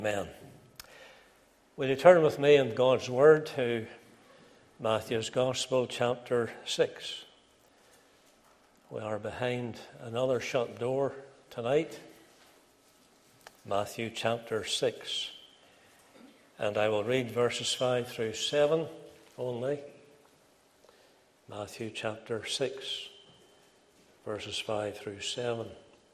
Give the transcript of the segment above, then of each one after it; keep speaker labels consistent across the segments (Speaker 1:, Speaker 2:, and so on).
Speaker 1: Amen. Will you turn with me in God's Word to Matthew's Gospel, chapter 6. We are behind another shut door tonight. Matthew chapter 6. And I will read verses 5 through 7 only. Matthew chapter 6, verses 5 through 7.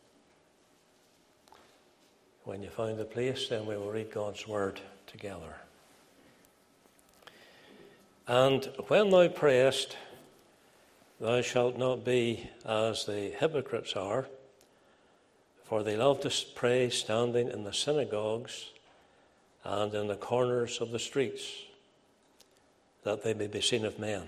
Speaker 1: When you find the place, then we will read God's Word together. And when thou prayest, thou shalt not be as the hypocrites are, for they love to pray standing in the synagogues and in the corners of the streets, that they may be seen of men.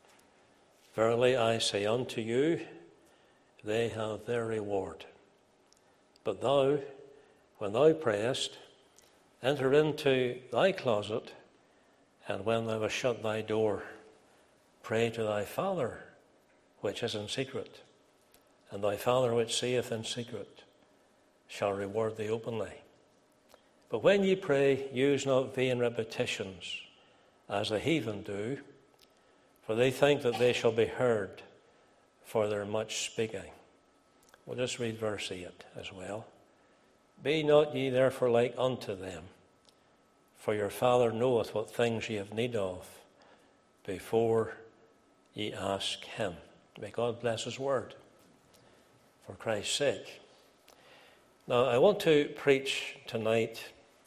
Speaker 1: Verily I say unto you, they have their reward. But thou, when thou prayest, enter into thy closet, and when thou hast shut thy door, pray to thy Father which is in secret, and thy Father which seeth in secret shall reward thee openly. But when ye pray, use not vain repetitions, as the heathen do, for they think that they shall be heard for their much speaking. We'll just read verse 8 as well. Be not ye therefore like unto them, for your Father knoweth what things ye have need of before ye ask him. May God bless his word for Christ's sake. Now, I want to preach tonight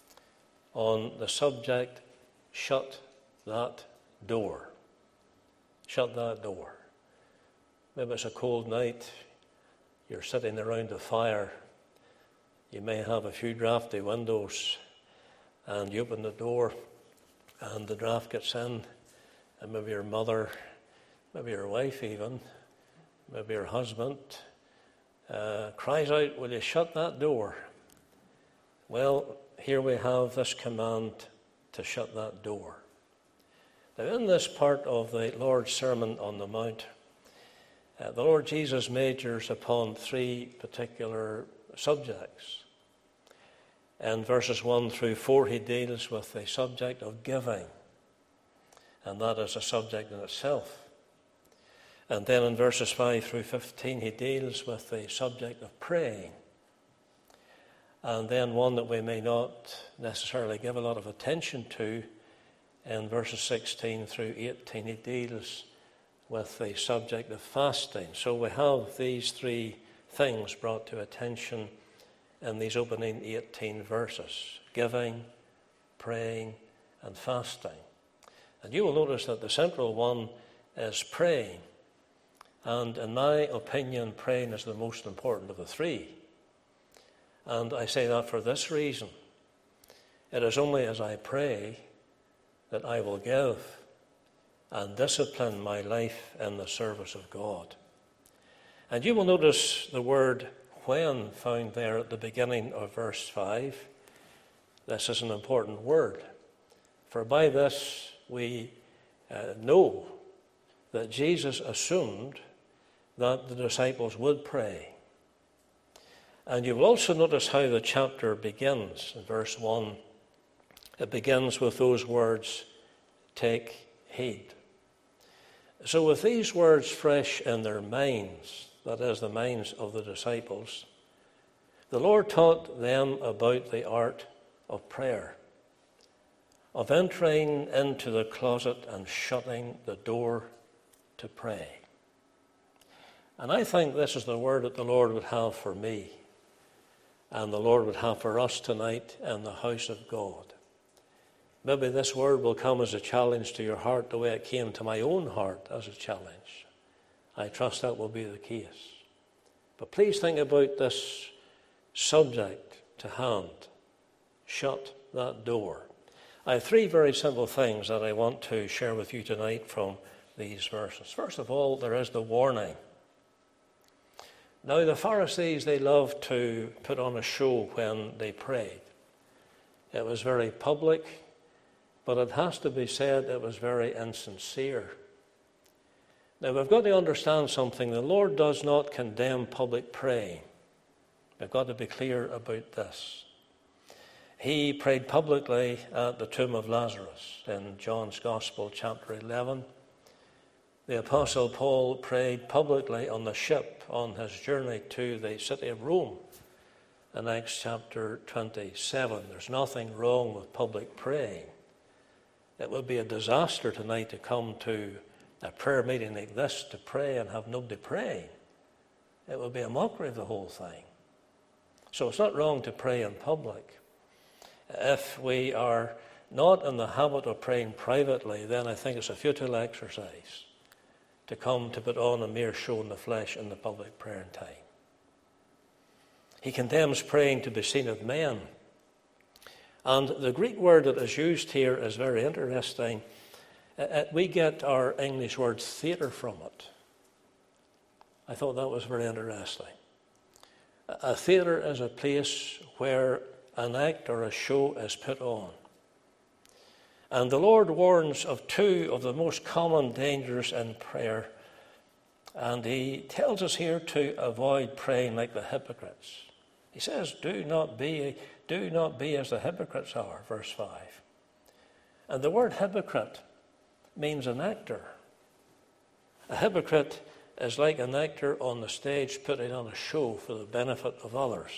Speaker 1: on the subject, shut that door. Shut that door. Maybe it's a cold night, you're sitting around a fire, you may have a few drafty windows, and you open the door and the draft gets in, and maybe your mother, maybe your wife even, maybe your husband cries out, will you shut that door? Well, here we have this command to shut that door. Now, in this part of the Lord's Sermon on the Mount, the Lord Jesus majors upon three particular subjects. In verses 1 through 4, he deals with the subject of giving, and that is a subject in itself. And then in verses 5 through 15, he deals with the subject of praying. And then one that we may not necessarily give a lot of attention to, in verses 16 through 18, he deals with the subject of fasting. So we have these three things brought to attention in these opening 18 verses: giving, praying, and fasting. And you will notice that the central one is praying. And in my opinion, praying is the most important of the three. And I say that for this reason. It is only as I pray that I will give and discipline my life in the service of God. And you will notice the word when found there at the beginning of verse 5. This is an important word, for by this we know that Jesus assumed that the disciples would pray. And you will also notice how the chapter begins. In verse 1, it begins with those words, take heed. So with these words fresh in their minds, that is, the minds of the disciples, the Lord taught them about the art of prayer, of entering into the closet and shutting the door to pray. And I think this is the word that the Lord would have for me, and the Lord would have for us tonight in the house of God. Maybe this word will come as a challenge to your heart the way it came to my own heart as a challenge. I trust that will be the case. But please think about this subject to hand. Shut that door. I have three very simple things that I want to share with you tonight from these verses. First of all, there is the warning. Now, the Pharisees, they loved to put on a show when they prayed. It was very public, but it has to be said it was very insincere. Now, we've got to understand something. The Lord does not condemn public praying. We've got to be clear about this. He prayed publicly at the tomb of Lazarus in John's Gospel, chapter 11. The Apostle Paul prayed publicly on the ship on his journey to the city of Rome in Acts chapter 27. There's nothing wrong with public praying. It would be a disaster tonight to come to a prayer meeting like this to pray and have nobody praying. It would be a mockery of the whole thing. So it's not wrong to pray in public. If we are not in the habit of praying privately, then I think it's a futile exercise to come to put on a mere show in the flesh in the public prayer time. He condemns praying to be seen of men. And the Greek word that is used here is very interesting. We get our English word theatre from it. I thought that was very interesting. A theatre is a place where an act or a show is put on. And the Lord warns of two of the most common dangers in prayer. And he tells us here to avoid praying like the hypocrites. He says, do not be as the hypocrites are, verse 5. And the word hypocrite means an actor. A hypocrite is like an actor on the stage putting on a show for the benefit of others.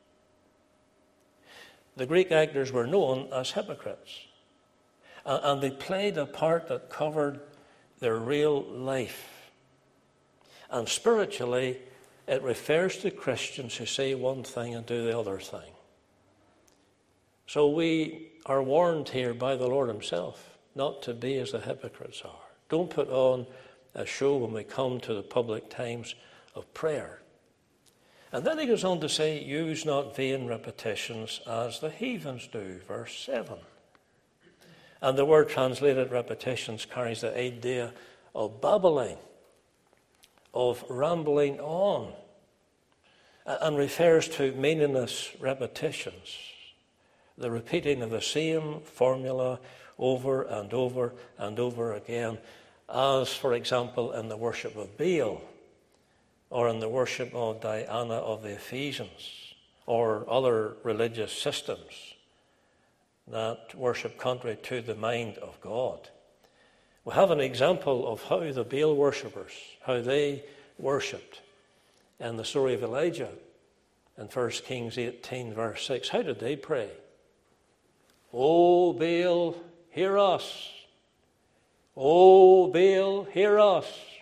Speaker 1: The Greek actors were known as hypocrites. And they played a part that covered their real life. And spiritually, it refers to Christians who say one thing and do the other thing. So we are warned here by the Lord himself not to be as the hypocrites are. Don't put on a show when we come to the public times of prayer. And then he goes on to say, use not vain repetitions as the heathens do, verse 7. And the word translated repetitions carries the idea of babbling, of rambling on, and refers to meaningless repetitions, the repeating of the same formula over and over and over again, as, for example, in the worship of Baal, or in the worship of Diana of the Ephesians, or other religious systems that worship contrary to the mind of God. We have an example of how the Baal worshippers, how they worshipped in the story of Elijah in 1 Kings 18, verse 6. How did they pray? O Baal, hear us. O Baal, hear us.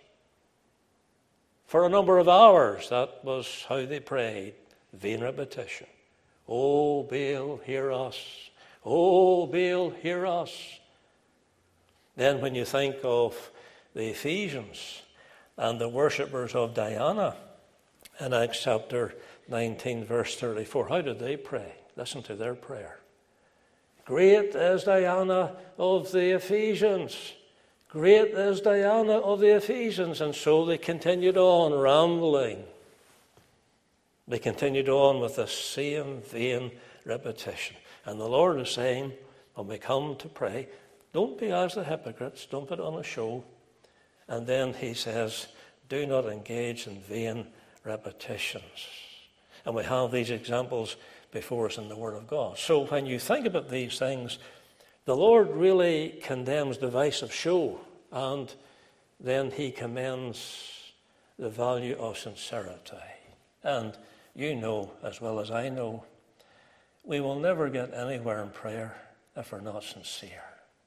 Speaker 1: For a number of hours, that was how they prayed. Vain repetition. O Baal, hear us. O Baal, hear us. Then when you think of the Ephesians and the worshippers of Diana in Acts chapter 19, verse 34, how did they pray? Listen to their prayer. Great is Diana of the Ephesians. Great is Diana of the Ephesians. And so they continued on rambling. They continued on with the same vain repetition. And the Lord is saying, when we come to pray, don't be as the hypocrites, don't put on a show. And then he says, do not engage in vain repetitions. And we have these examples before us in the Word of God. So when you think about these things, the Lord really condemns divisive show, and then he commends the value of sincerity. And you know, as well as I know, we will never get anywhere in prayer if we're not sincere.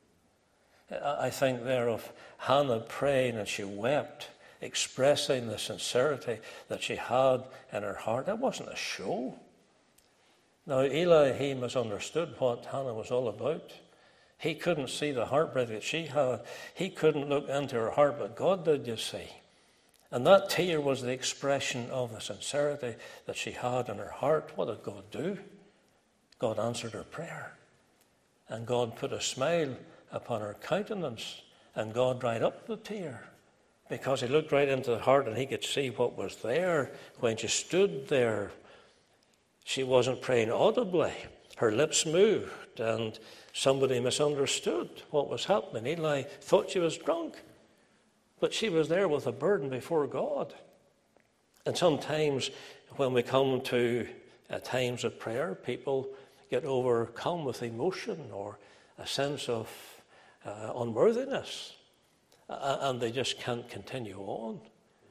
Speaker 1: I think there of Hannah praying and she wept, expressing the sincerity that she had in her heart. It wasn't a show. Now, Eli, he misunderstood what Hannah was all about. He couldn't see the heartbreak that she had. He couldn't look into her heart, but God did, you see. And that tear was the expression of the sincerity that she had in her heart. What did God do? God answered her prayer. And God put a smile upon her countenance. And God dried up the tear. Because he looked right into the heart and he could see what was there. When she stood there, she wasn't praying audibly. Her lips moved and somebody misunderstood what was happening. Eli thought she was drunk. But she was there with a burden before God. And sometimes when we come to times of prayer, people get overcome with emotion or a sense of unworthiness, and they just can't continue on.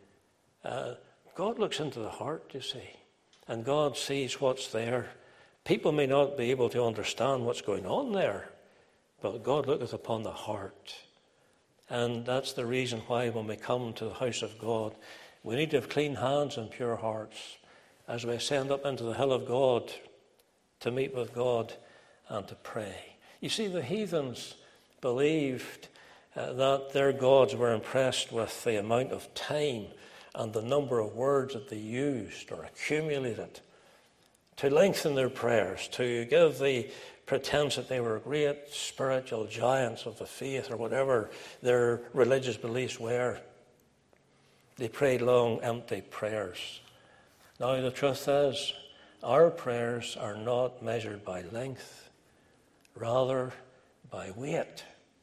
Speaker 1: God looks into the heart, you see, and God sees what's there. People may not be able to understand what's going on there, but God looketh upon the heart. And that's the reason why when we come to the house of God, we need to have clean hands and pure hearts as we ascend up into the hill of God to meet with God and to pray. You see, the heathens believed that their gods were impressed with the amount of time and the number of words that they used or accumulated to lengthen their prayers, to give the pretense that they were great spiritual giants of the faith or whatever their religious beliefs were. They prayed long, empty prayers. Now, the truth is, our prayers are not measured by length, rather by weight.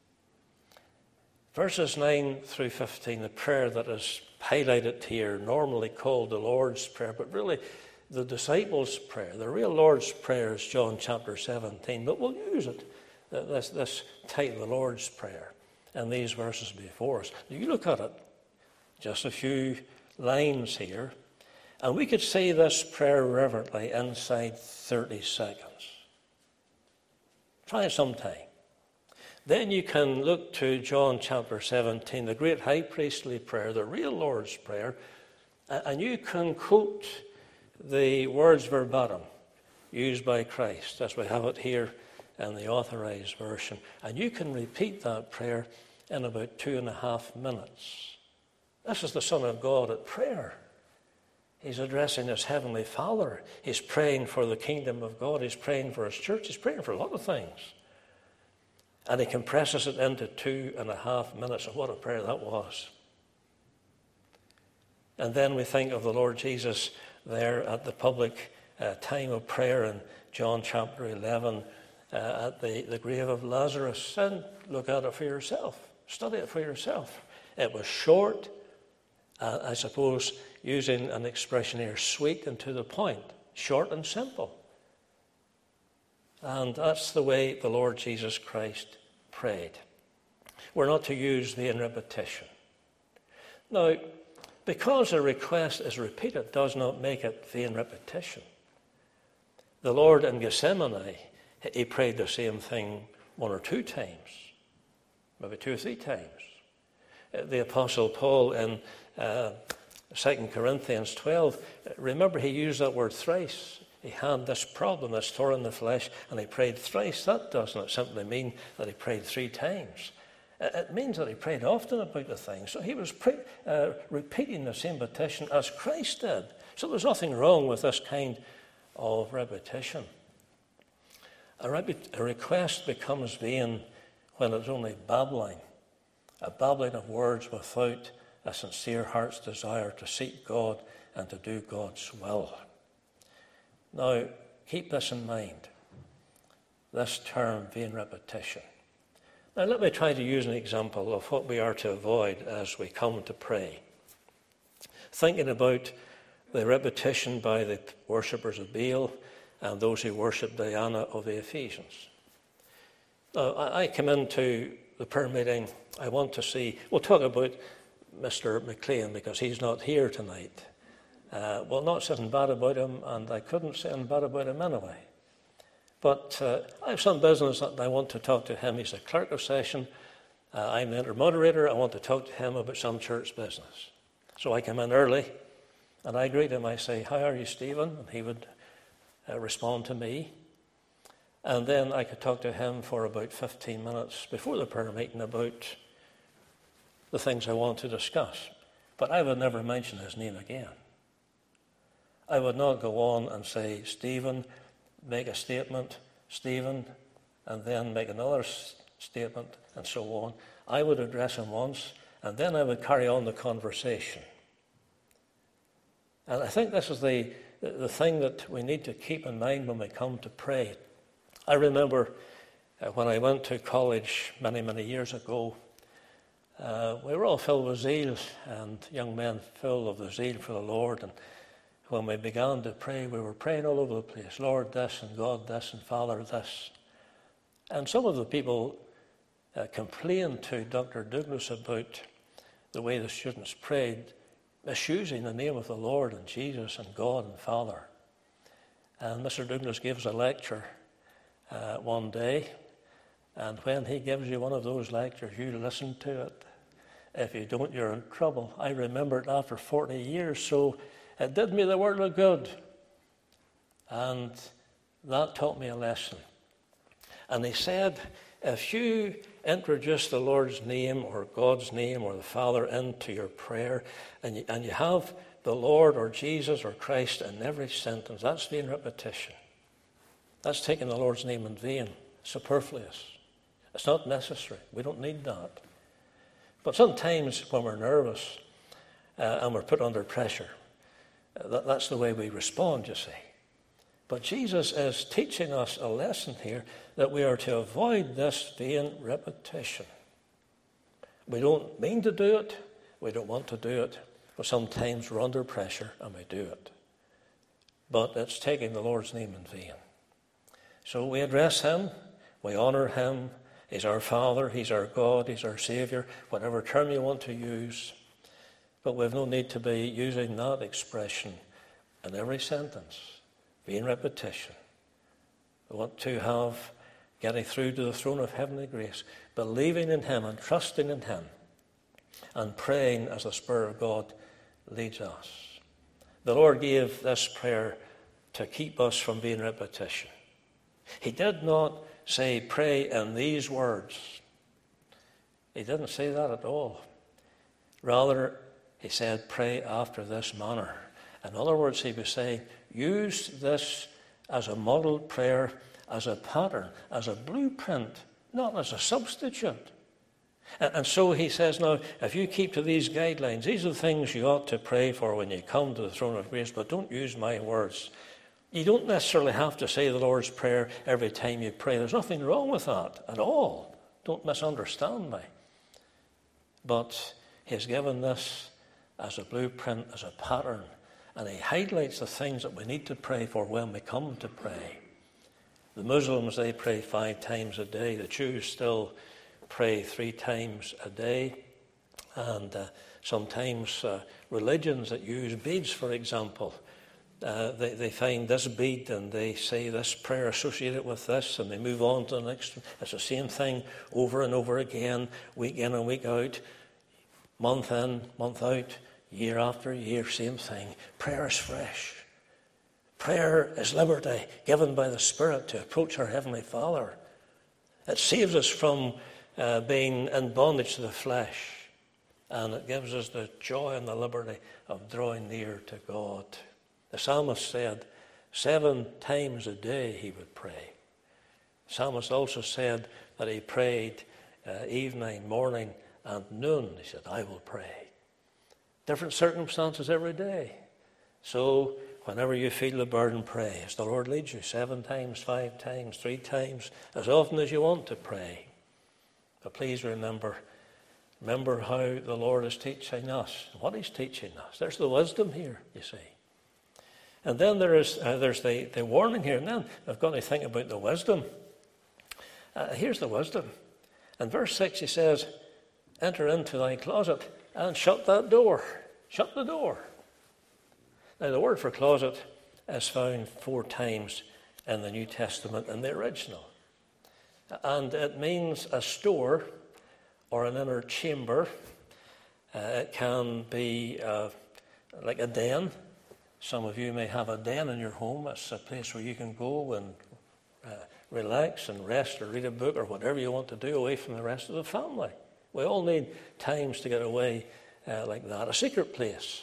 Speaker 1: Verses 9 through 15, the prayer that is highlighted here, normally called the Lord's Prayer, but really the disciples' prayer. The real Lord's Prayer is John chapter 17, but we'll use it, this title, the Lord's Prayer, and these verses before us. You look at it, just a few lines here, and we could say this prayer reverently inside 30 seconds. Try it sometime. Then you can look to John chapter 17, the great high priestly prayer, the real Lord's Prayer, and you can quote the words verbatim used by Christ, as we have it here in the Authorized Version. And you can repeat that prayer in about 2.5 minutes. This is the Son of God at prayer. He's addressing his Heavenly Father. He's praying for the kingdom of God. He's praying for his church. He's praying for a lot of things. And he compresses it into 2.5 minutes. And what a prayer that was. And then we think of the Lord Jesus there at the public time of prayer in John chapter 11 at the grave of Lazarus. And look at it for yourself. Study it for yourself. It was short, I suppose, using an expression here, sweet and to the point, short and simple. And that's the way the Lord Jesus Christ prayed. We're not to use vain repetition. Now, because a request is repeated does not make it vain repetition. The Lord in Gethsemane, he prayed the same thing 1 or 2 times, maybe 2 or 3 times. The Apostle Paul in 2 Corinthians 12, remember he used that word thrice. He had this problem, this thorn in the flesh, and he prayed thrice. That does not simply mean that he prayed 3 times. It means that he prayed often about the thing. So he was repeating the same petition as Christ did. So there's nothing wrong with this kind of repetition. A request becomes vain when it's only babbling, a babbling of words without a sincere heart's desire to seek God and to do God's will. Now, keep this in mind, this term, vain repetition. Now, let me try to use an example of what we are to avoid as we come to pray. Thinking about the repetition by the worshippers of Baal and those who worship Diana of the Ephesians. Now, I come into the prayer meeting, I want to see, we'll talk about Mr. McLean because he's not here tonight. Well, not saying bad about him, and I couldn't say bad about him anyway. But I have some business that I want to talk to him. He's a clerk of session. I'm the inter-moderator. I want to talk to him about some church business. So I come in early, and I greet him. I say, "How are you, Stephen?" And he would respond to me. And then I could talk to him for about 15 minutes before the prayer meeting about the things I want to discuss. But I would never mention his name again. I would not go on and say, "Stephen, make a statement, Stephen," and then make another statement, and so on. I would address him once, and then I would carry on the conversation. And I think this is the thing that we need to keep in mind when we come to pray. I remember when I went to college many, many years ago, we were all filled with zeal, and young men full of the zeal for the Lord. And when we began to pray, we were praying all over the place. Lord this, and God this, and Father this. And some of the people complained to Dr. Douglas about the way the students prayed, misusing the name of the Lord and Jesus and God and Father. And Mr. Douglas gives a lecture one day, and when he gives you one of those lectures, you listen to it. If you don't, you're in trouble. I remember it after 40 years, so it did me the world of good. And that taught me a lesson. And he said, if you introduce the Lord's name or God's name or the Father into your prayer, and you have the Lord or Jesus or Christ in every sentence, that's vain repetition. That's taking the Lord's name in vain, superfluous. It's not necessary. We don't need that. But sometimes when we're nervous and we're put under pressure, that's the way we respond, you see. But Jesus is teaching us a lesson here that we are to avoid this vain repetition. We don't mean to do it. We don't want to do it. But sometimes we're under pressure and we do it. But it's taking the Lord's name in vain. So we address him. We honor him. He's our Father. He's our God. He's our Savior. Whatever term you want to use. But we've no need to be using that expression in every sentence. Vain repetition. We want to have getting through to the throne of heavenly grace, believing in him and trusting in him, and praying as the Spirit of God leads us. The Lord gave this prayer to keep us from vain repetition. He did not say, pray in these words. He didn't say that at all. Rather, he said, pray after this manner. In other words, he was saying, use this as a model prayer, as a pattern, as a blueprint, not as a substitute. And so he says, now, if you keep to these guidelines, these are the things you ought to pray for when you come to the throne of grace, but don't use my words. You don't necessarily have to say the Lord's Prayer every time you pray. There's nothing wrong with that at all. Don't misunderstand me. But he's given this as a blueprint, as a pattern, and he highlights the things that we need to pray for when we come to pray. The Muslims, they pray 5 times a day. The Jews still pray 3 times a day. And sometimes religions that use beads, for example, they find this bead and they say this prayer associated with this, and they move on to the next one. It's the same thing over and over again, week in and week out, month in, month out, year after year, same thing. Prayer is fresh. Prayer is liberty given by the Spirit to approach our Heavenly Father. It saves us from being in bondage to the flesh, and it gives us the joy and the liberty of drawing near to God. The psalmist said 7 times a day he would pray. The psalmist also said that he prayed evening, morning, and noon. He said, I will pray. Different circumstances every day. So whenever you feel the burden, pray as the Lord leads you. 7 times, 5 times, 3 times, as often as you want to pray. But please remember how the Lord is teaching us, what he's teaching us. There's the wisdom here, you see. And then there's the warning here. And then I've got to think about the wisdom. Here's the wisdom. In verse 6 he says, enter into thy closet and shut that door. Shut the door. Now the word for closet is found 4 times in the New Testament in the original. And it means a store or an inner chamber. It can be like a den. Some of you may have a den in your home. It's a place where you can go and relax and rest or read a book or whatever you want to do away from the rest of the family. We all need times to get away like that. A secret place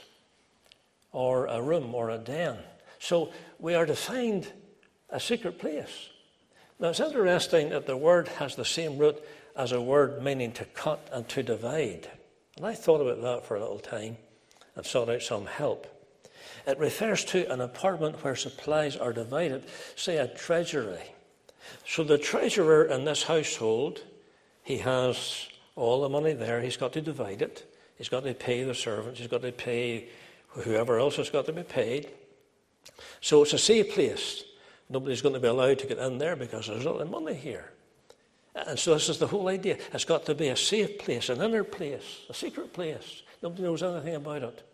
Speaker 1: or a room or a den. So we are to find a secret place. Now it's interesting that the word has the same root as a word meaning to cut and to divide. And I thought about that for a little time and sought out some help. It refers to an apartment where supplies are divided, say a treasury. So the treasurer in this household, he has all the money there. He's got to divide it. He's got to pay the servants. He's got to pay whoever else has got to be paid. So it's a safe place. Nobody's going to be allowed to get in there because there's a lot of money here. And so this is the whole idea. It's got to be a safe place, an inner place, a secret place. Nobody knows anything about it.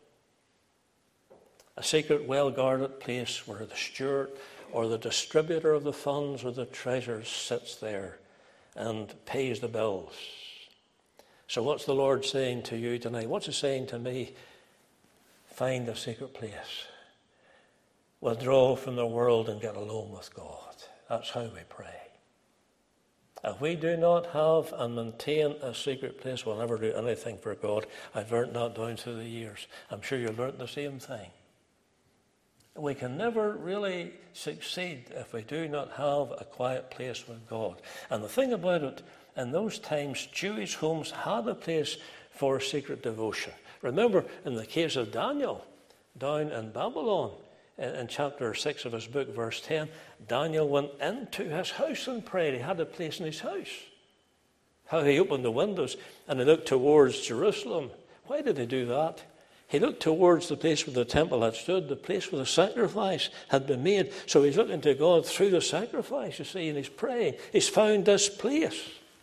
Speaker 1: A secret, well-guarded place where the steward or the distributor of the funds or the treasures sits there and pays the bills. So what's the Lord saying to you tonight? What's he saying to me? Find a secret place. Withdraw from the world and get alone with God. That's how we pray. If we do not have and maintain a secret place, we'll never do anything for God. I've learnt that down through the years. I'm sure you've learnt the same thing. We can never really succeed if we do not have a quiet place with God. And the thing about it, in those times, Jewish homes had a place for secret devotion. Remember, in the case of Daniel, down in Babylon, in chapter 6 of his book, verse 10, Daniel went into his house and prayed. He had a place in his house. How he opened the windows and he looked towards Jerusalem. Why did he do that? He looked towards the place where the temple had stood, the place where the sacrifice had been made. So he's looking to God through the sacrifice, you see, and he's praying. He's found this place.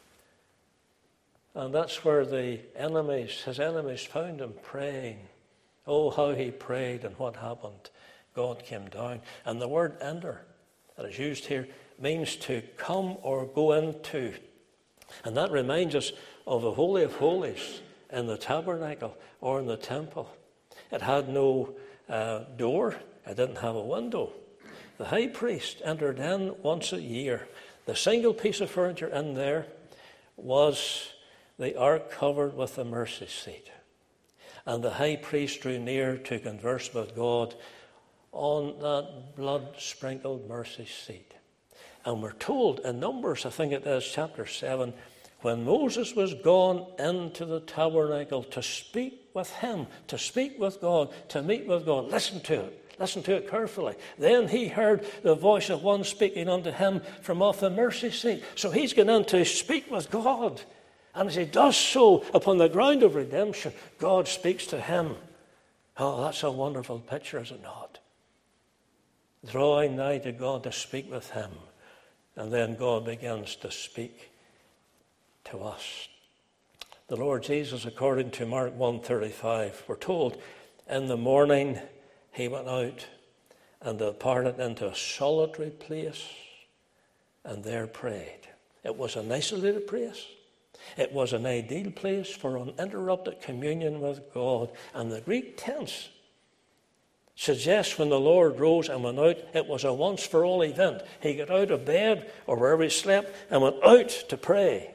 Speaker 1: And that's where his enemies found him praying. Oh, how he prayed and what happened. God came down. And the word enter that is used here means to come or go into. And that reminds us of the Holy of Holies in the tabernacle or in the temple. It had no door. It didn't have a window. The high priest entered in once a year. The single piece of furniture in there was the ark covered with the mercy seat. And the high priest drew near to converse with God on that blood-sprinkled mercy seat. And we're told in Numbers, I think it is, chapter 7, when Moses was gone into the tabernacle to speak with him, to speak with God, to meet with God, listen to it carefully. Then he heard the voice of one speaking unto him from off the mercy seat. So he's going in to speak with God. And as he does so, upon the ground of redemption, God speaks to him. Oh, that's a wonderful picture, is it not? Drawing nigh to God to speak with him. And then God begins to speak to us. The Lord Jesus, according to Mark 1:35, we're told, in the morning he went out and departed into a solitary place and there prayed. It was an isolated place. It was an ideal place for uninterrupted communion with God. And the Greek tense suggests when the Lord rose and went out, it was a once-for-all event. He got out of bed or wherever he slept and went out to pray.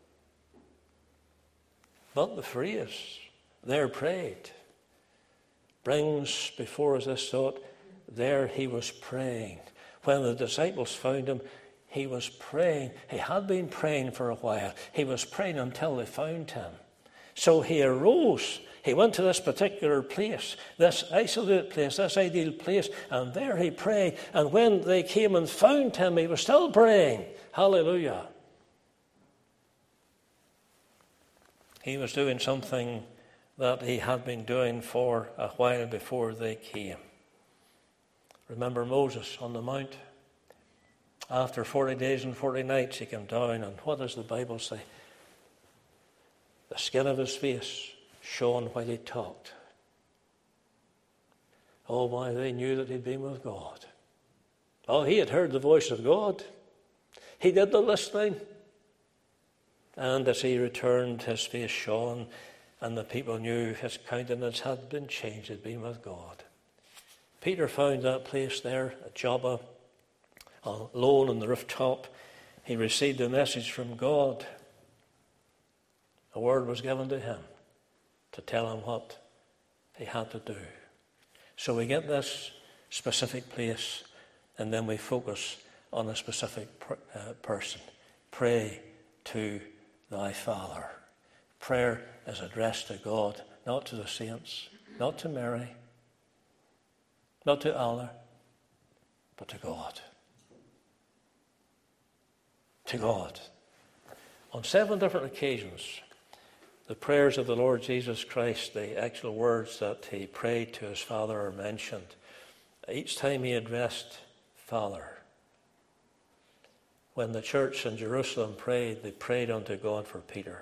Speaker 1: But the phrase, there prayed, brings before us this thought, there he was praying. When the disciples found him, he was praying. He had been praying for a while. He was praying until they found him. So he arose. He went to this particular place, this isolated place, this ideal place, and there he prayed. And when they came and found him, he was still praying. Hallelujah. He was doing something that he had been doing for a while before they came. Remember Moses on the mount? After 40 days and 40 nights he came down, and what does the Bible say? The skin of his face shone while he talked. Oh my, they knew that he'd been with God. Oh, he had heard the voice of God. He did the listening. And as he returned, his face shone, and the people knew his countenance had been changed, had been with God. Peter found that place there at Joppa, alone on the rooftop. He received a message from God. A word was given to him to tell him what he had to do. So we get this specific place, and then we focus on a specific person. Pray to thy Father. Prayer is addressed to God, not to the saints, not to Mary, not to Allah, but to God. To God. On 7 different occasions, the prayers of the Lord Jesus Christ, the actual words that he prayed to his Father, are mentioned. each time he addressed Father. When the church in Jerusalem prayed, they prayed unto God for Peter.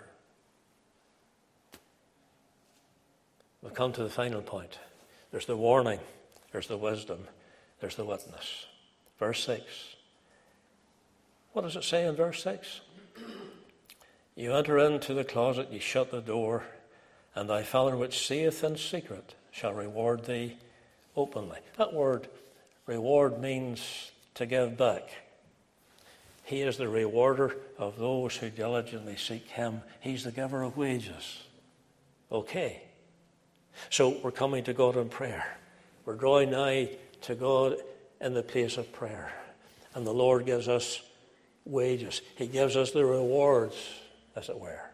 Speaker 1: We've come to the final point. There's the warning, there's the wisdom, there's the witness. Verse 6. What does it say in verse 6? You enter into the closet, you shut the door, and thy Father which seeth in secret shall reward thee openly. That word reward means to give back. He is the rewarder of those who diligently seek him. He's the giver of wages. Okay. So we're coming to God in prayer. We're drawing nigh to God in the place of prayer. And the Lord gives us wages. He gives us the rewards, as it were.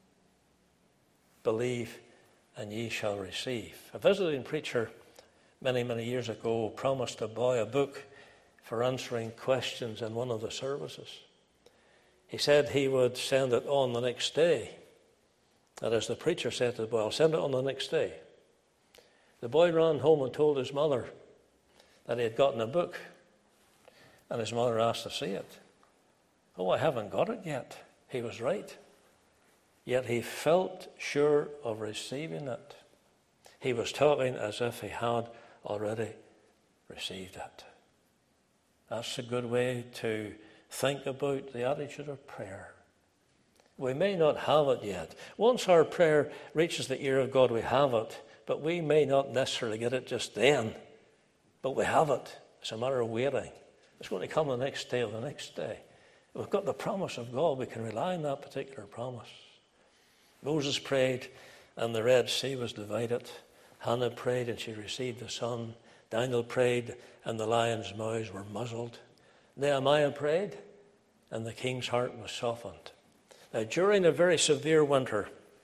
Speaker 1: Believe and ye shall receive. A visiting preacher many, many years ago promised a boy a book for answering questions in one of the services. He said he would send it on the next day. And as the preacher said to the boy, I'll send it on the next day. The boy ran home and told his mother that he had gotten a book. And his mother asked to see it. Oh, I haven't got it yet. He was right. Yet he felt sure of receiving it. He was talking as if he had already received it. That's a good way to think about the attitude of prayer. We may not have it yet. Once our prayer reaches the ear of God, we have it, but we may not necessarily get it just then. But we have it. It's a matter of waiting. It's going to come the next day or the next day. We've got the promise of God. We can rely on that particular promise. Moses prayed, and the Red Sea was divided. Hannah prayed, and she received the son. Daniel prayed, and the lions' mouths were muzzled. Nehemiah prayed, and the king's heart was softened. Now, during a very severe winter,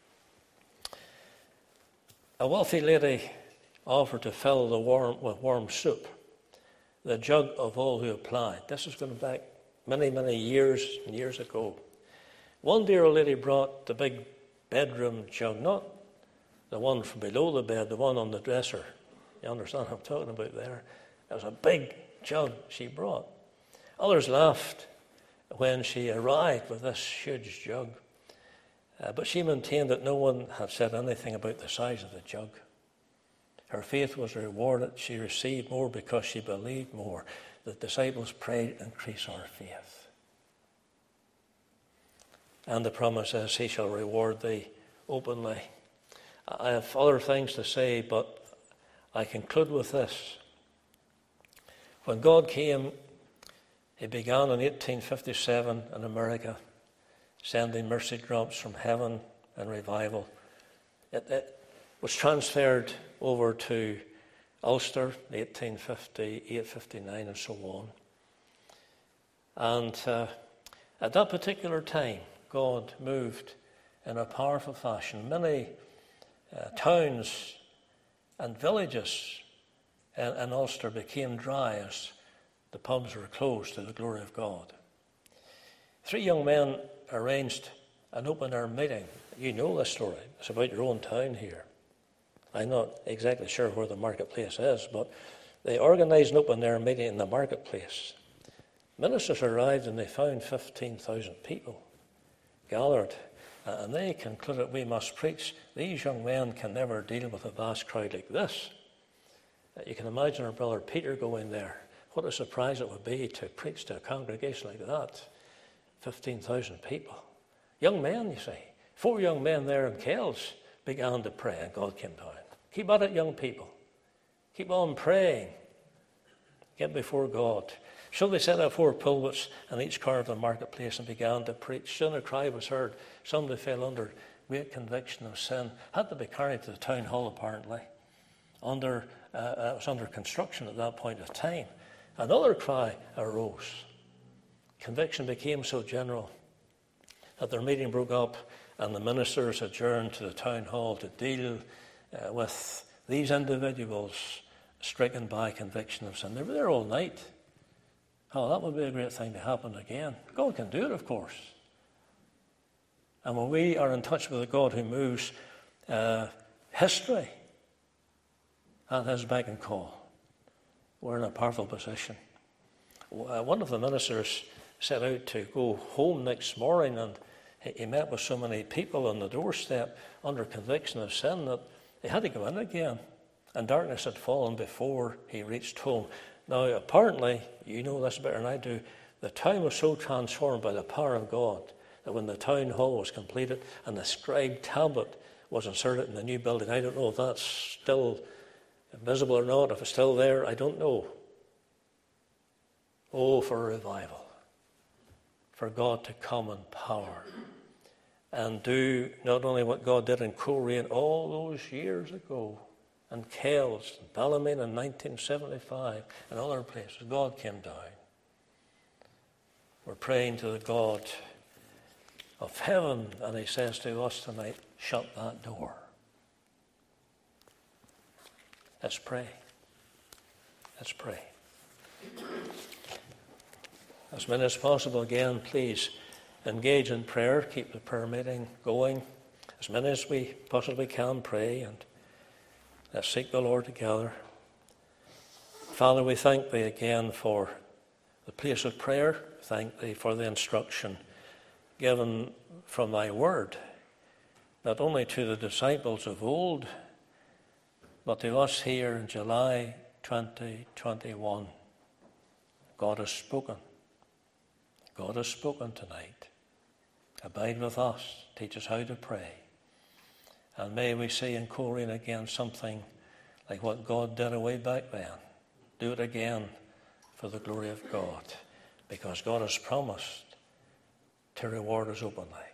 Speaker 1: a wealthy lady offered to fill with warm soup the jug of all who applied. This is going back many, many years and years ago. One dear old lady brought the big bedroom jug, not the one from below the bed, the one on the dresser. You understand what I'm talking about there? It was a big jug she brought. Others laughed when she arrived with this huge jug. But she maintained that no one had said anything about the size of the jug. Her faith was rewarded. She received more because she believed more. The disciples prayed, increase our faith. And the promise is, he shall reward thee openly. I have other things to say, but I conclude with this. When God came, he began in 1857 in America, sending mercy drops from heaven and revival. It was transferred over to Ulster in 1858, 59, and so on. And at that particular time, God moved in a powerful fashion. Many towns and villages in Ulster became dry as the pubs were closed to the glory of God. 3 young men arranged an open-air meeting. You know this story. It's about your own town here. I'm not exactly sure where the marketplace is, but they organised an open-air meeting in the marketplace. Ministers arrived and they found 15,000 people gathered. And they concluded, we must preach. These young men can never deal with a vast crowd like this. You can imagine our brother Peter going there. What a surprise it would be to preach to a congregation like that. 15,000 people. Young men, you see. 4 young men there in Kells began to pray, and God came down. Keep at it, young people. Keep on praying. Get before God. So they set up 4 pulpits in each corner of the marketplace and began to preach. Soon a cry was heard. Somebody fell under great conviction of sin. Had to be carried to the town hall, apparently. It was under construction at that point of time. Another cry arose. Conviction became so general that their meeting broke up and the ministers adjourned to the town hall to deal with these individuals stricken by conviction of sin. They were there all night. Oh, that would be a great thing to happen again. God can do it, of course. And when we are in touch with a God who moves history at his beck and call, we're in a powerful position. One of the ministers set out to go home next morning, and he met with so many people on the doorstep under conviction of sin that he had to go in again. And darkness had fallen before he reached home. Now, apparently, you know this better than I do, the town was so transformed by the power of God that when the town hall was completed and the scribe tablet was inserted in the new building, I don't know if that's still visible or not, if it's still there, I don't know. Oh, for revival, for God to come in power and do not only what God did in Coleraine all those years ago, and Kells, and Ballymena in 1975, and other places. God came down. We're praying to the God of heaven, and he says to us tonight, shut that door. Let's pray. Let's pray. As many as possible, again, please engage in prayer. Keep the prayer meeting going. As many as we possibly can, pray, and let's seek the Lord together. Father, we thank thee again for the place of prayer. Thank thee for the instruction given from thy word, not only to the disciples of old, but to us here in July 2021. God has spoken. God has spoken tonight. Abide with us. Teach us how to pray. And may we see in Coleraine again something like what God did way back then. Do it again for the glory of God, because God has promised to reward us openly.